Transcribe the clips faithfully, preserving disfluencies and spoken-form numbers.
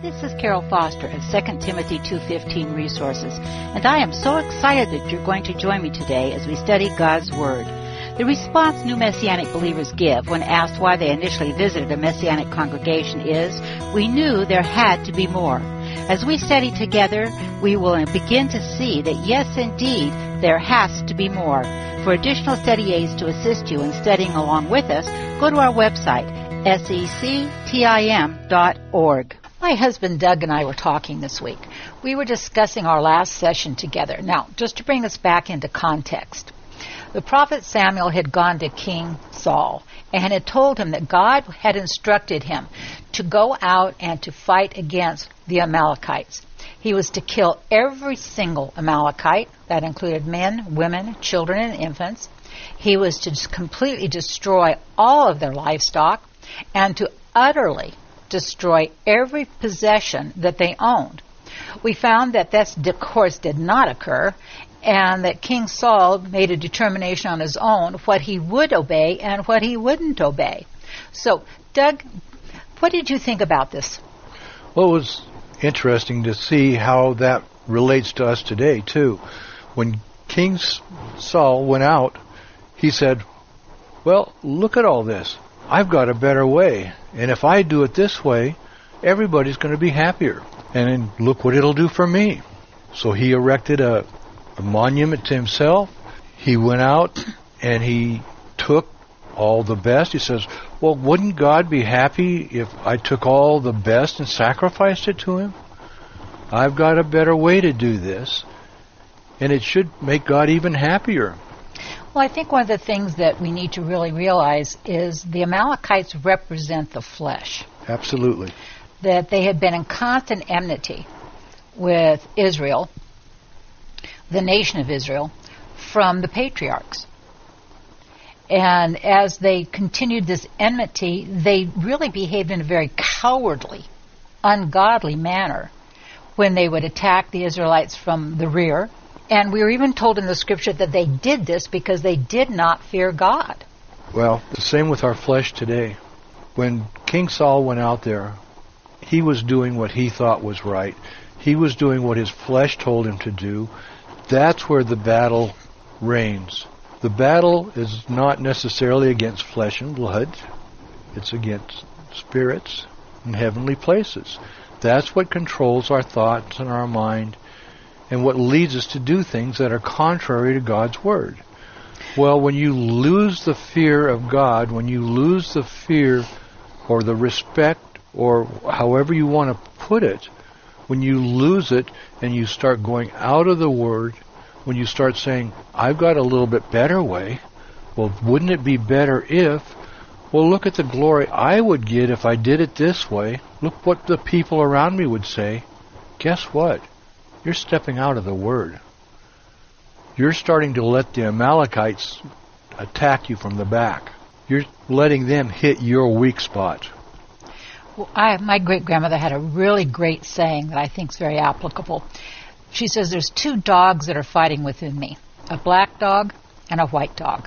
This is Carol Foster at Second Timothy two fifteen Resources, and I am so excited that you're going to join me today as we study God's Word. The response new Messianic believers give when asked why they initially visited a Messianic congregation is, we knew there had to be more. As we study together, we will begin to see that yes, indeed, there has to be more. For additional study aids to assist you in studying along with us, go to our website, S E C T I M dot org. My husband Doug and I were talking this week. We were discussing our last session together. Now, just to bring us back into context, the prophet Samuel had gone to King Saul and had told him that God had instructed him to go out and to fight against the Amalekites. He was to kill every single Amalekite. That included men, women, children, and infants. He was to just completely destroy all of their livestock and to utterly destroy every possession that they owned. We found that this, of course, did not occur, and that King Saul made a determination on his own what he would obey and what he wouldn't obey. So, Doug, what did you think about this? Well, it was interesting to see how that relates to us today, too. When King Saul went out, he said, well, look at all this. I've got a better way. And if I do it this way, everybody's going to be happier. And look what it'll do for me. So he erected a, a monument to himself. He went out and he took all the best. He says, well, wouldn't God be happy if I took all the best and sacrificed it to him? I've got a better way to do this. And it should make God even happier. Well, I think one of the things that we need to really realize is the Amalekites represent the flesh. Absolutely. That they had been in constant enmity with Israel, the nation of Israel, from the patriarchs. And as they continued this enmity, they really behaved in a very cowardly, ungodly manner when they would attack the Israelites from the rear. And we were even told in the scripture that they did this because they did not fear God. Well, the same with our flesh today. When King Saul went out there, he was doing what he thought was right. He was doing what his flesh told him to do. That's where the battle reigns. The battle is not necessarily against flesh and blood. It's against spirits in heavenly places. That's what controls our thoughts and our mind, and what leads us to do things that are contrary to God's Word. Well, when you lose the fear of God, when you lose the fear or the respect, or however you want to put it, when you lose it and you start going out of the Word, when you start saying, I've got a little bit better way, well, wouldn't it be better if, well, look at the glory I would get if I did it this way. Look what the people around me would say. Guess what? You're stepping out of the Word. You're starting to let the Amalekites attack you from the back. You're letting them hit your weak spot. Well, I, my great-grandmother had a really great saying that I think is very applicable. She says, there's two dogs that are fighting within me, a black dog and a white dog.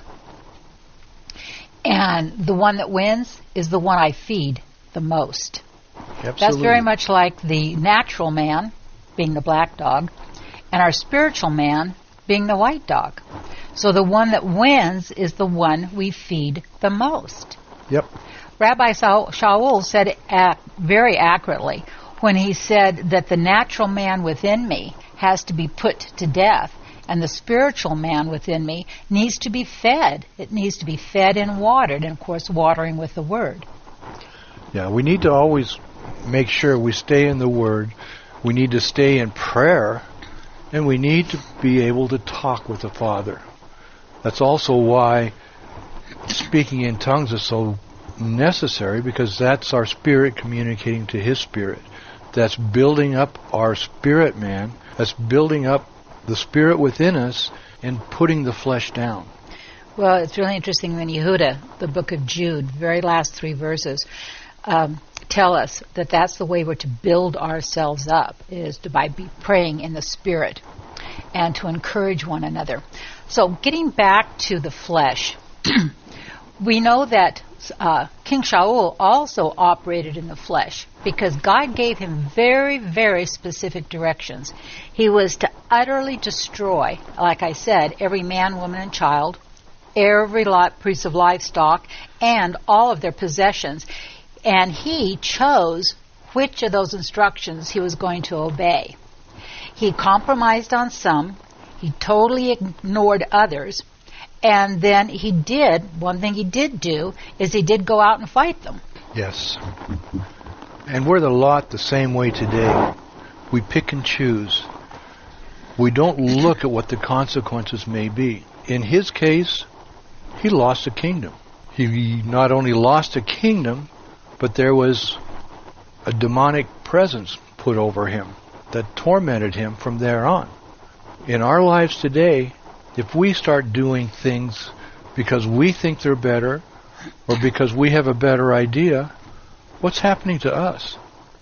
And the one that wins is the one I feed the most. Absolutely. That's very much like the natural man, being the black dog, and our spiritual man being the white dog. So the one that wins is the one we feed the most. Yep. Rabbi Shaul said it ac- very accurately when he said that the natural man within me has to be put to death, and the spiritual man within me needs to be fed. It needs to be fed and watered, and of course watering with the Word. Yeah, we need to always make sure we stay in the Word. We need to stay in prayer, and we need to be able to talk with the Father. That's also why speaking in tongues is so necessary, because that's our spirit communicating to His spirit. That's building up our spirit man. That's building up the spirit within us and putting the flesh down. Well, it's really interesting when Yehuda, the book of Jude, very last three verses, um, tell us that that's the way we're to build ourselves up, is to by be praying in the Spirit and to encourage one another. So getting back to the flesh, we know that uh, King Shaul also operated in the flesh because God gave him very, very specific directions. He was to utterly destroy, like I said, every man, woman, and child, every lot, piece of livestock, and all of their possessions. And he chose which of those instructions he was going to obey. He compromised on some. He totally ignored others. And then he did, one thing he did do, is he did go out and fight them. Yes. And we're the lot the same way today. We pick and choose. We don't look at what the consequences may be. In his case, he lost a kingdom. He not only lost a kingdom, but there was a demonic presence put over him that tormented him from there on. In our lives today, if we start doing things because we think they're better or because we have a better idea, what's happening to us?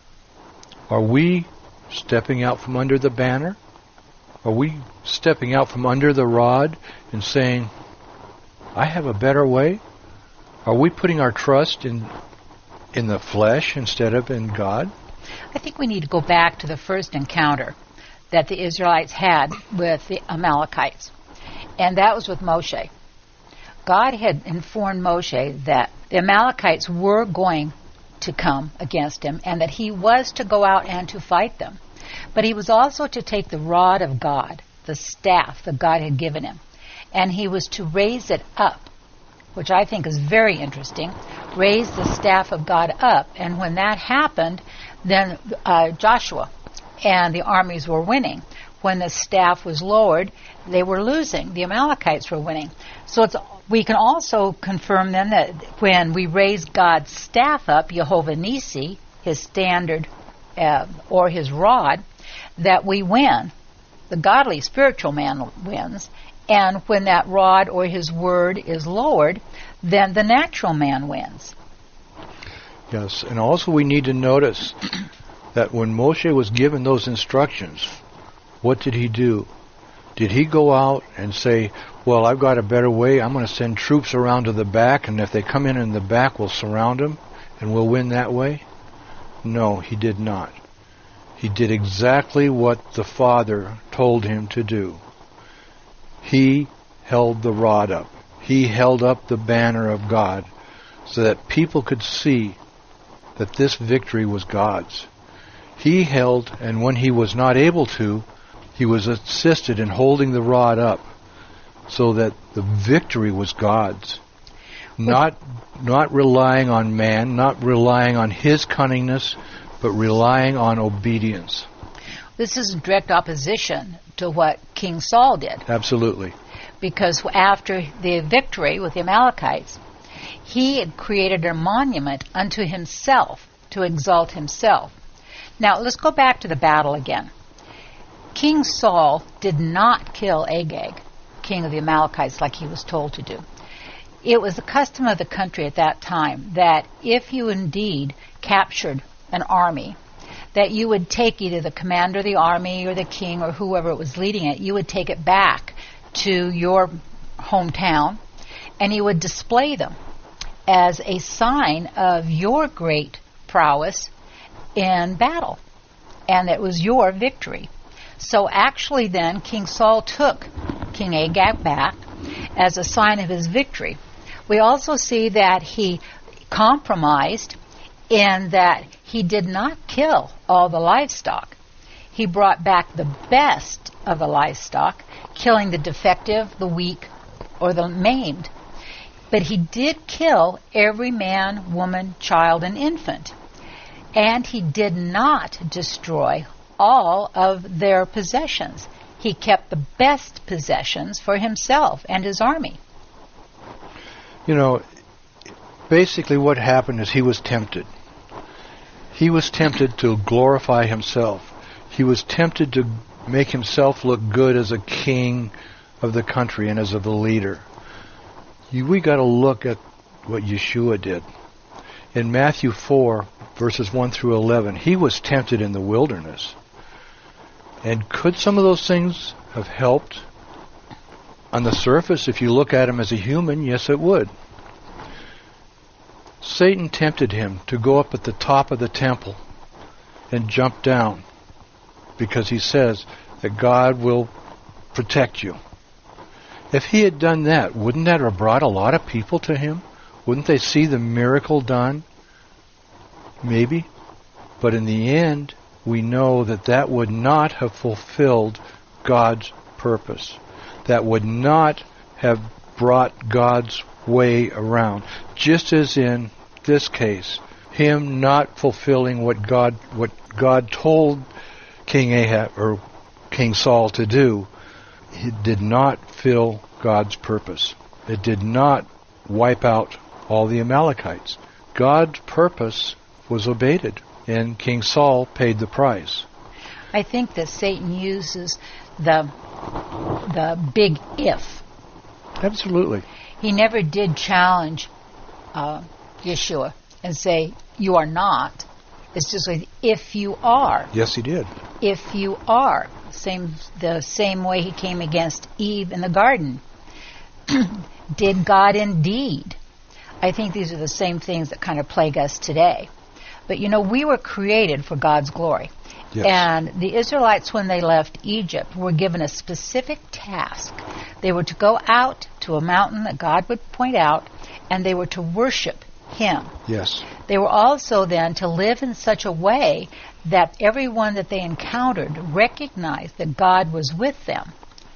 Are we stepping out from under the banner? Are we stepping out from under the rod and saying, I have a better way? Are we putting our trust in in the flesh instead of in God? I think we need to go back to the first encounter that the Israelites had with the Amalekites. And that was with Moshe. God had informed Moshe that the Amalekites were going to come against him and that he was to go out and to fight them. But he was also to take the rod of God, the staff that God had given him, and he was to raise it up, which I think is very interesting, raise the staff of God up. And when that happened, then uh, Joshua and the armies were winning. When the staff was lowered, they were losing. The Amalekites were winning. So it's, we can also confirm then that when we raise God's staff up, Jehovah Nissi, his standard uh, or his rod, that we win. The godly spiritual man wins. And when that rod or his word is lowered, then the natural man wins. Yes, and also we need to notice that when Moshe was given those instructions, what did he do? Did he go out and say, well, I've got a better way, I'm going to send troops around to the back, and if they come in in the back, we'll surround them, and we'll win that way? No, he did not. He did exactly what the Father told him to do. He held the rod up. He held up the banner of God so that people could see that this victory was God's. He held, and when he was not able to, he was assisted in holding the rod up so that the victory was God's. Not, not relying on man, not relying on his cunningness, but relying on obedience. This is in direct opposition to what King Saul did. Absolutely. Because after the victory with the Amalekites, he had created a monument unto himself to exalt himself. Now, let's go back to the battle again. King Saul did not kill Agag, king of the Amalekites, like he was told to do. It was the custom of the country at that time that if you indeed captured an army, that you would take either the commander of the army or the king or whoever was leading it, you would take it back to your hometown and you would display them as a sign of your great prowess in battle, and it was your victory. So actually then King Saul took King Agag back as a sign of his victory. We also see that he compromised in that he did not kill all the livestock. He brought back the best of the livestock, killing the defective, the weak, or the maimed. But he did kill every man, woman, child, and infant. And he did not destroy all of their possessions. He kept the best possessions for himself and his army. You know, basically what happened is he was tempted. He was tempted to glorify himself. He was tempted to make himself look good as a king of the country and as a leader. You, we got to look at what Yeshua did. In Matthew four, verses one through eleven, he was tempted in the wilderness. And could some of those things have helped? On the surface, if you look at him as a human, yes, it would. Satan tempted him to go up at the top of the temple and jump down because he says that God will protect you. If he had done that, wouldn't that have brought a lot of people to him? Wouldn't they see the miracle done? Maybe. But in the end, we know that that would not have fulfilled God's purpose. That would not have brought God's way around. Just as in this case, him not fulfilling what God what God told King Ahab or King Saul to do, it did not fill God's purpose. It did not wipe out all the Amalekites. God's purpose was abated, and King Saul paid the price. I think that Satan uses the the big if. Absolutely. He never did challenge uh, Yeshua and say, you are not. It's just like, if you are. Yes, he did. If you are. Same, the same way he came against Eve in the garden. Did God indeed? I think these are the same things that kind of plague us today. But, you know, we were created for God's glory. Yes. And the Israelites, when they left Egypt, were given a specific task. They were to go out to a mountain that God would point out, and they were to worship Him. Yes. They were also then to live in such a way that everyone that they encountered recognized that God was with them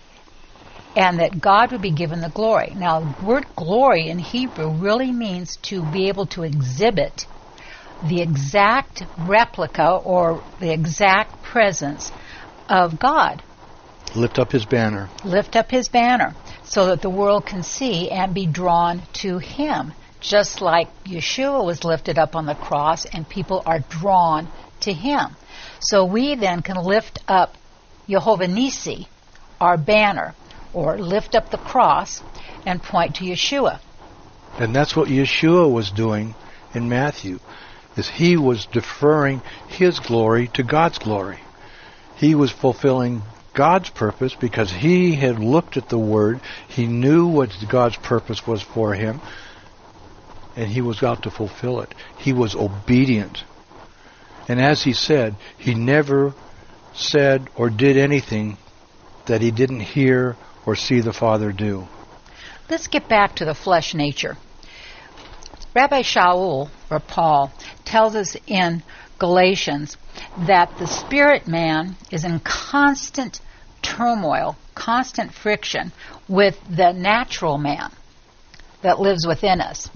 and that God would be given the glory. Now, the word glory in Hebrew really means to be able to exhibit the exact replica or the exact presence of God. Lift up His banner. Lift up His banner so that the world can see and be drawn to Him. Just like Yeshua was lifted up on the cross and people are drawn to Him. So we then can lift up Jehovah Nissi, our banner, or lift up the cross and point to Yeshua. And that's what Yeshua was doing in Matthew, is He was deferring His glory to God's glory. He was fulfilling God's purpose because He had looked at the Word. He knew what God's purpose was for Him, and He was out to fulfill it. He was obedient. And as He said, He never said or did anything that He didn't hear or see the Father do. Let's get back to the flesh nature. Rabbi Shaul, or Paul, tells us in Galatians that the spirit man is in constant turmoil, constant friction with the natural man that lives within us.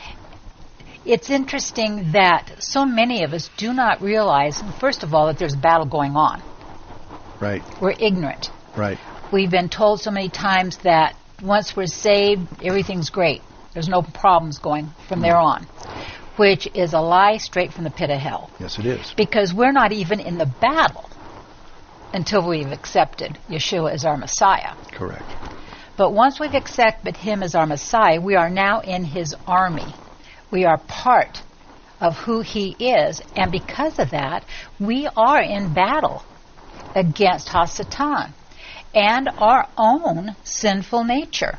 It's interesting that so many of us do not realize, first of all, that there's a battle going on. Right. We're ignorant. Right. We've been told so many times that once we're saved, everything's great. There's no problems going from there on, which is a lie straight from the pit of hell. Yes, it is. Because we're not even in the battle until we've accepted Yeshua as our Messiah. Correct. But once we've accepted Him as our Messiah, we are now in His army. We are part of who He is, and because of that, we are in battle against Hasatan and our own sinful nature.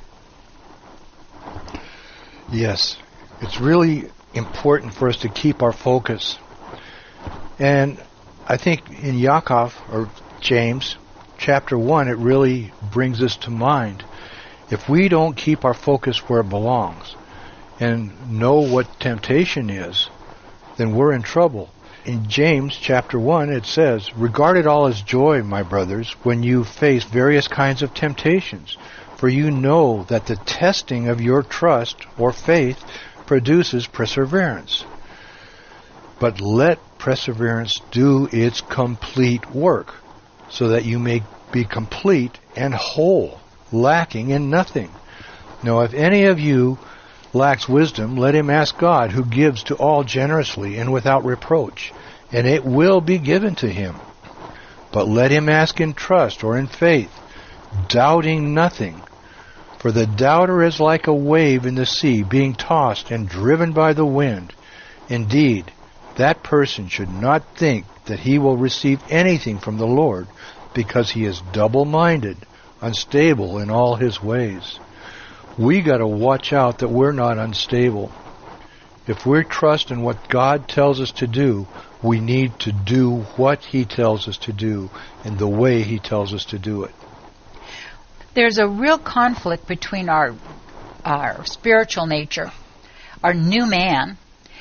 Yes, it's really important for us to keep our focus. And I think in Yaakov, or James, chapter one, it really brings this to mind. If we don't keep our focus where it belongs and know what temptation is, then we're in trouble. In James chapter one, it says, "Regard it all as joy, my brothers, when you face various kinds of temptations, for you know that the testing of your trust or faith produces perseverance. But let perseverance do its complete work, so that you may be complete and whole, lacking in nothing. Now if any of you lacks wisdom, let him ask God, who gives to all generously and without reproach, and it will be given to him. But let him ask in trust or in faith, doubting nothing. For the doubter is like a wave in the sea, being tossed and driven by the wind. Indeed, that person should not think that he will receive anything from the Lord, because he is double-minded, unstable in all his ways." We got to watch out that we're not unstable. If we're trusting what God tells us to do, we need to do what He tells us to do and the way He tells us to do it. There's a real conflict between our our spiritual nature, our new man,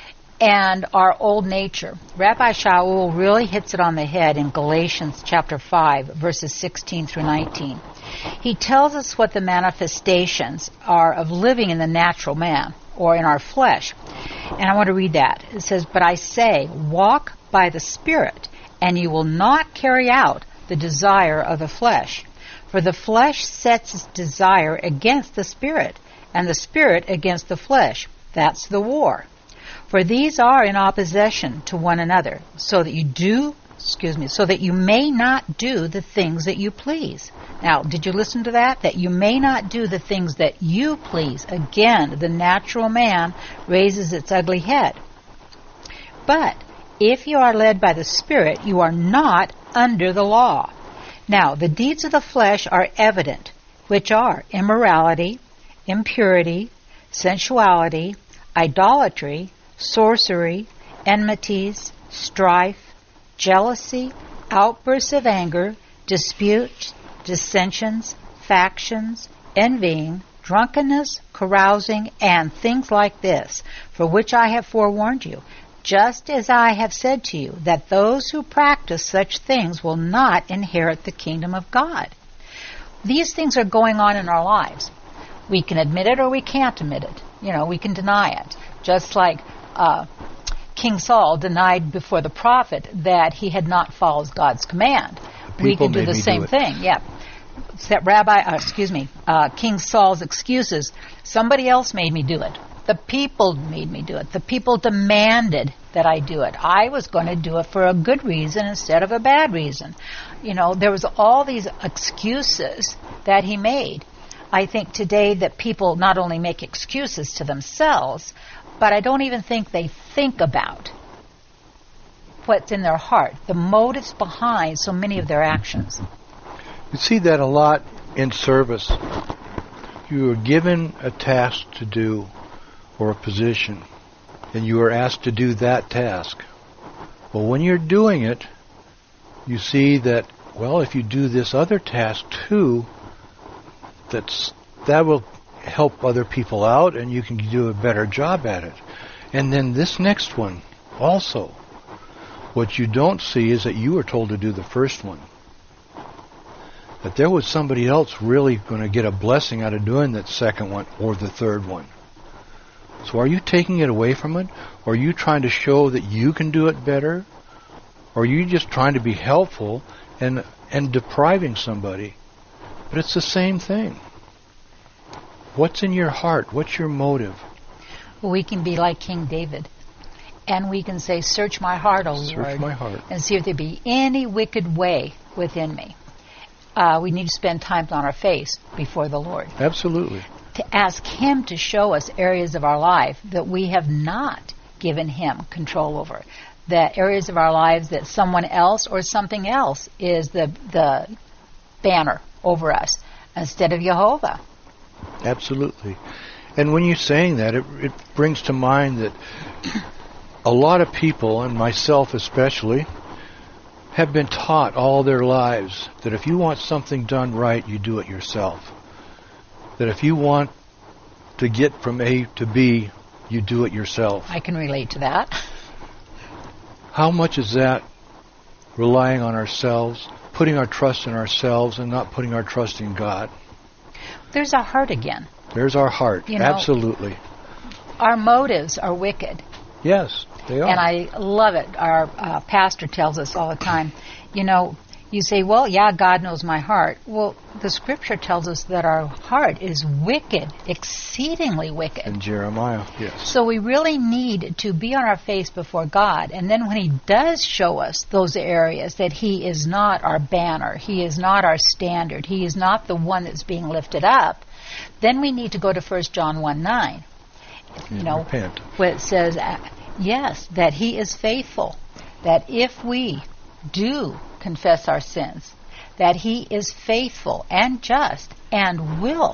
and our old nature. Rabbi Shaul really hits it on the head in Galatians chapter five, verses sixteen through nineteen. He tells us what the manifestations are of living in the natural man, or in our flesh. And I want to read that. It says, "But I say, walk by the Spirit, and you will not carry out the desire of the flesh. For the flesh sets its desire against the Spirit, and the Spirit against the flesh." That's the war. "For these are in opposition to one another, so that you do, excuse me, so that you may not do the things that you please." Now, did you listen to that? That you may not do the things that you please. Again, the natural man raises its ugly head. "But if you are led by the Spirit, you are not under the law. Now, the deeds of the flesh are evident, which are immorality, impurity, sensuality, idolatry, sorcery, enmities, strife, jealousy, outbursts of anger, disputes, dissensions, factions, envying, drunkenness, carousing, and things like this, for which I have forewarned you, just as I have said to you, that those who practice such things will not inherit the kingdom of God." These things are going on in our lives. We can admit it or we can't admit it. You know, we can deny it. Just like uh, King Saul denied before the prophet that he had not followed God's command. We can do the same do thing. Yeah. That Rabbi, uh, excuse me, uh, King Saul's excuses. Somebody else made me do it. The people made me do it. The people demanded that I do it. I was going to do it for a good reason instead of a bad reason. You know, there was all these excuses that he made. I think today that people not only make excuses to themselves, but I don't even think they think about what's in their heart, the motives behind so many of their actions. You see that a lot in service. You are given a task to do or a position, and you are asked to do that task. Well, when you're doing it, you see that, well, if you do this other task too, that's that will help other people out and you can do a better job at it. And then this next one also. What you don't see is that you were told to do the first one. That there was somebody else really going to get a blessing out of doing that second one or the third one. So are you taking it away from it? Or are you trying to show that you can do it better? Or are you just trying to be helpful and and depriving somebody? But it's the same thing. What's in your heart? What's your motive? Well, we can be like King David. And we can say, "Search my heart, O Search Lord, my heart. and see if there be any wicked way within me." Uh, we need to spend time on our face before the Lord. Absolutely. To ask Him to show us areas of our life that we have not given Him control over. That areas of our lives that someone else or something else is the the banner over us instead of Jehovah. Absolutely. And when you're saying that, it, it brings to mind that a lot of people, and myself especially, have been taught all their lives that if you want something done right, you do it yourself. That if you want to get from A to B, you do it yourself. I can relate to that. How much is that relying on ourselves, putting our trust in ourselves and not putting our trust in God? There's our heart again. There's our heart. You know, absolutely. Our motives are wicked. Yes, they are. And I love it. Our uh, pastor tells us all the time, you know, you say, well, yeah, God knows my heart. Well, the scripture tells us that our heart is wicked, exceedingly wicked. In Jeremiah, yes. So we really need to be on our face before God. And then when He does show us those areas that He is not our banner, He is not our standard, He is not the one that's being lifted up, then we need to go to First John one nine. You know, repent. Where it says, uh, yes, that He is faithful, that if we do confess our sins, that He is faithful and just and will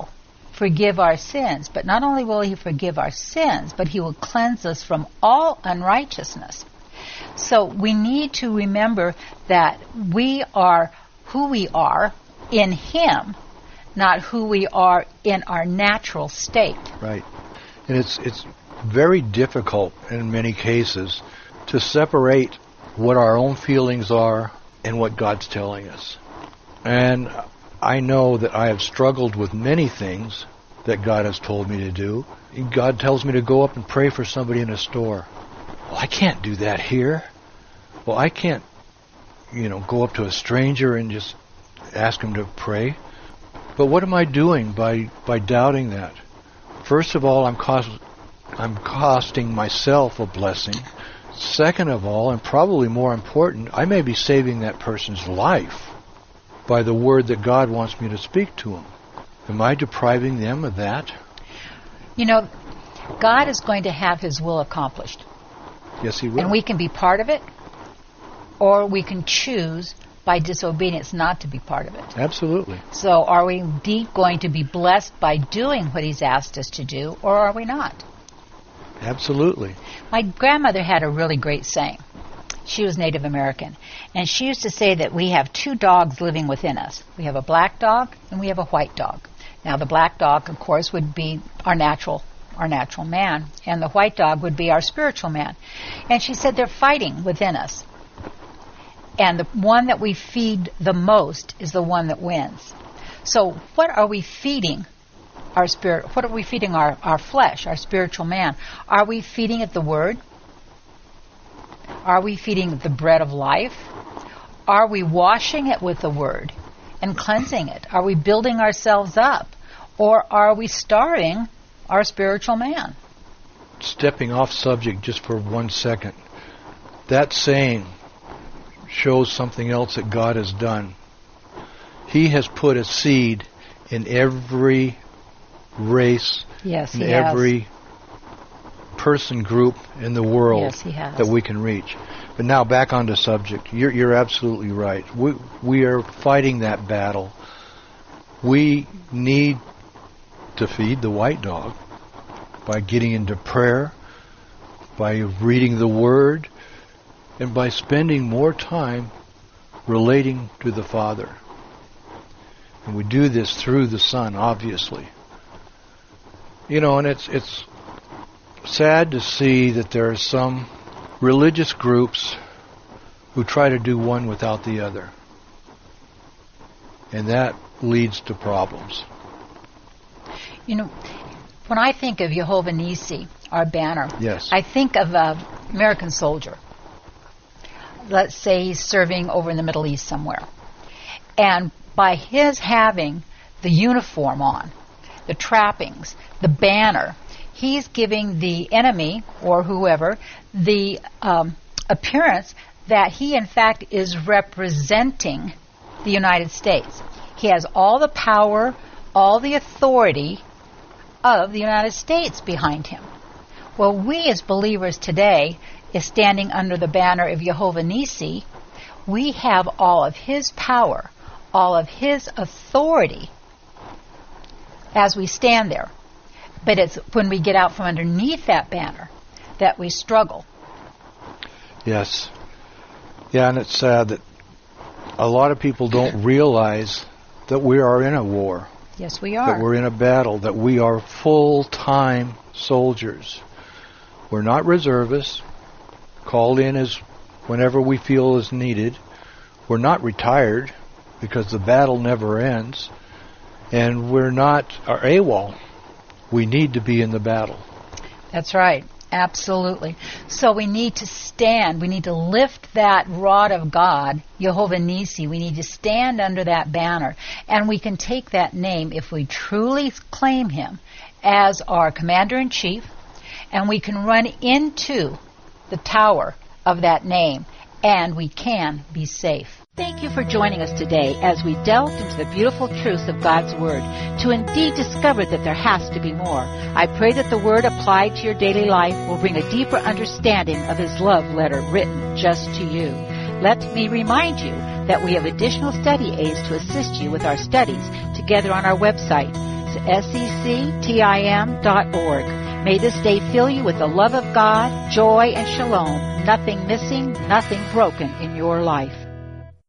forgive our sins. But not only will he forgive our sins, but he will cleanse us from all unrighteousness. So we need to remember that we are who we are in him, not who we are in our natural state. Right. And it's it's very difficult in many cases to separate what our own feelings are and what God's telling us. And I know that I have struggled with many things that God has told me to do. God tells me to go up and pray for somebody in a store. Well, I can't do that here. Well, I can't, you know, go up to a stranger and just ask him to pray. But what am I doing by, by doubting that? First of all, I'm cost, I'm costing myself a blessing. Second of all, and probably more important, I may be saving that person's life by the word that God wants me to speak to them. Am I depriving them of that? You know, God is going to have his will accomplished. Yes, he will. And we can be part of it, or we can choose by disobedience not to be part of it. Absolutely. So are we indeed going to be blessed by doing what he's asked us to do, or are we not? Absolutely. My grandmother had a really great saying. She was Native American. And she used to say that we have two dogs living within us. We have a black dog and we have a white dog. Now the black dog, of course, would be our natural our natural man, and the white dog would be our spiritual man. And she said they're fighting within us. And the one that we feed the most is the one that wins. So what are we feeding our spirit? What are we feeding our, our flesh, our spiritual man? Are we feeding it the word? Are we feeding it the bread of life? Are we washing it with the word and cleansing it? Are we building ourselves up? Or are we starving our spiritual man? Stepping off subject just for one second. That saying shows something else that God has done. He has put a seed in every race, yes, in he every has. person group in the world yes, he has. that we can reach. But now back onto subject. You're, you're absolutely right. We, we are fighting that battle. We need to feed the white dog by getting into prayer, by reading the Word, and by spending more time relating to the Father. And we do this through the Son, obviously. You know, and it's it's sad to see that there are some religious groups who try to do one without the other. And that leads to problems. You know, when I think of Jehovah Nissi, our banner, yes. I think of an American soldier. Let's say he's serving over in the Middle East somewhere. And by his having the uniform on, the trappings, the banner, he's giving the enemy, or whoever, the um, appearance that he, in fact, is representing the United States. He has all the power, all the authority of the United States behind him. Well, we as believers today is standing under the banner of Jehovah Nissi. We have all of his power, all of his authority as we stand there. But it's when we get out from underneath that banner that we struggle. Yes. Yeah, and it's sad that a lot of people don't realize that we are in a war. Yes, we are. That we're in a battle, that we are full-time soldiers. We're not reservists, called in as whenever we feel is needed. We're not retired, because the battle never ends. And we're not our AWOL. We need to be in the battle. That's right. Absolutely. So we need to stand. We need to lift that rod of God, Jehovah Nissi. We need to stand under that banner. And we can take that name if we truly claim him as our commander-in-chief. And we can run into the tower of that name. And we can be safe. Thank you for joining us today as we delved into the beautiful truths of God's Word to indeed discover that there has to be more. I pray that the Word applied to your daily life will bring a deeper understanding of His love letter written just to you. Let me remind you that we have additional study aids to assist you with our studies together on our website. S E C T I M dot org. May this day fill you with the love of God, joy, and shalom, nothing missing, nothing broken in your life.